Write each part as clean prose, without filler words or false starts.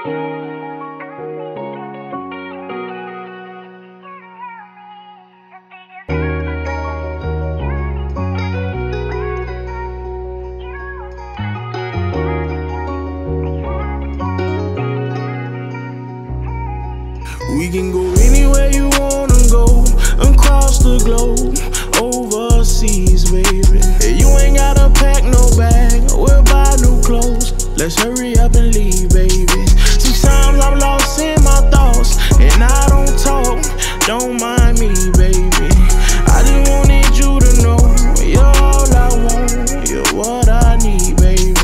We can go anywhere you wanna go, across the globe, overseas, baby. Hey, you ain't gotta pack no bag, we'll buy new clothes. Let's hurry up and leave, baby. Sometimes I'm lost in my thoughts, and I don't talk, don't mind me, baby. I just wanted you to know, you're all I want, you're what I need, baby.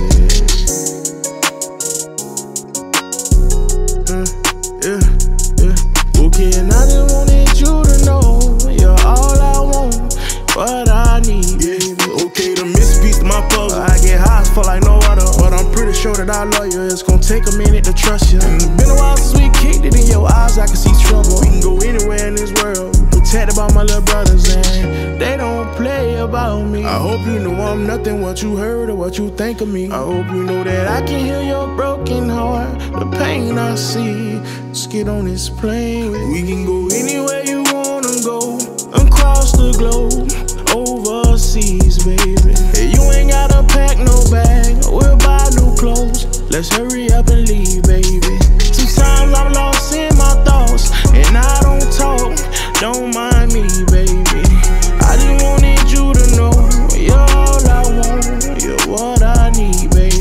Okay, and I just wanted you to know you're all I want, what I need, baby. Okay, the misspeaks to my puzzle. I get high as fuck like no other, but I'm pretty sure that I love you. It's gonna take a minute to trust you. And it's been a while since we kicked it. In your eyes I can see trouble. We can go anywhere in this world, protected by my little brothers, and they don't play about me. I hope you know I'm nothing what you heard or what you think of me. I hope you know that I can heal your broken heart, the pain I see. Let's get on this plane. We can go anywhere you wanna go, across the globe, overseas, baby. Hey, you ain't gotta pack no bag, we'll buy new clothes. Let's hurry up and leave, baby. Sometimes I'm lost in my thoughts, and I don't talk, don't mind me, baby. I just wanted you to know, you're all I want, you're what I need, baby.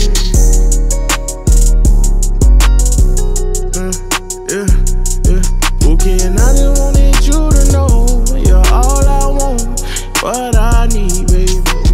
Okay, and I just wanted you to know, you're all I want, what I need, baby.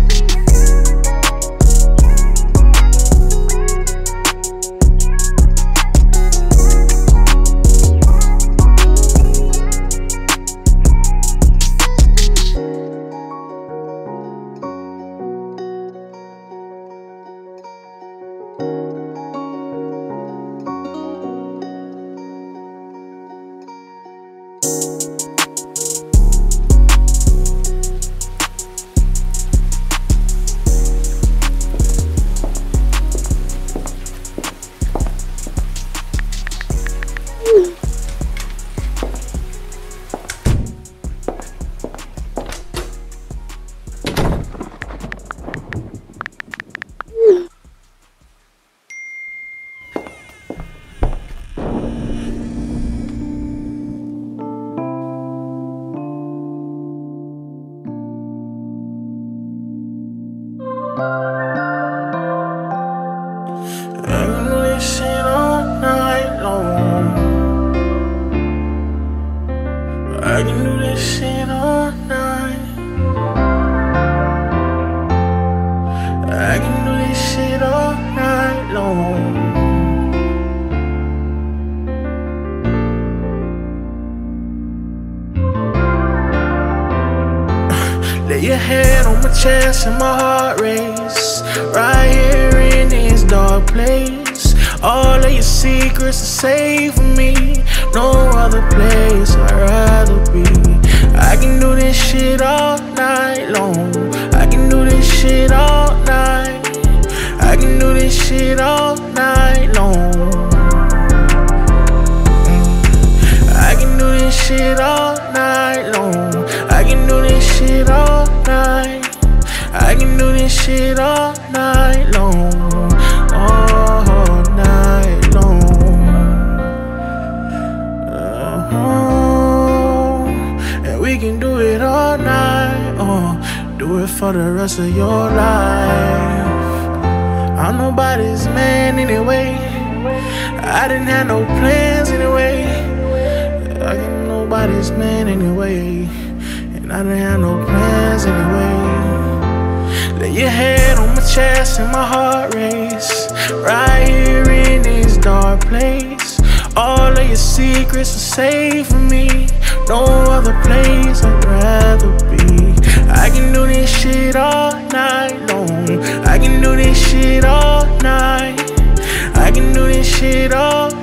I can do this shit all night. I can do this shit all night long. Lay your head on my chest and my heart race, right here in this dark place. All of your secrets are safe for me, no other place I'd rather be. I can do this shit all night long. I can do this shit all night. I can do this shit all night long. I can do this shit all night long. I can do this shit all night. I can do this shit all night long. All night long. And we can do it all night. Do it for the rest of your life. I'm nobody's man anyway. I didn't have no plans anyway. I ain't nobody's man anyway. And I didn't have no plans anyway. Lay your head on my chest and my heart race, right here in this dark place. All of your secrets are safe for me, no other place I'd rather be. I can do this shit all night long. I can do this shit all night. I can do this shit all